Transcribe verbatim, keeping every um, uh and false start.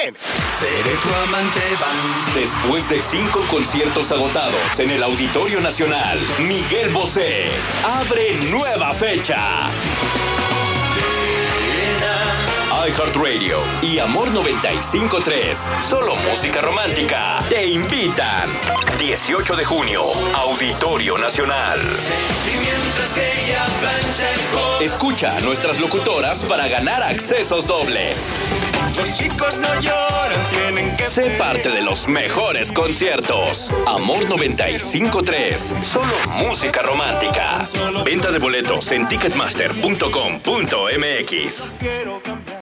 Seré tu amante bandido. Después de cinco conciertos agotados en el Auditorio Nacional, Miguel Bosé abre nueva fecha. iHeartRadio y Amor noventa y cinco punto tres, solo música romántica, te invitan. dieciocho de junio, Auditorio Nacional. Escucha a nuestras locutoras para ganar accesos dobles. Los chicos no lloran, tienen que Sé parte de los mejores conciertos. Amor noventa y cinco punto tres, solo música romántica. Venta de boletos en ticketmaster punto com punto m x.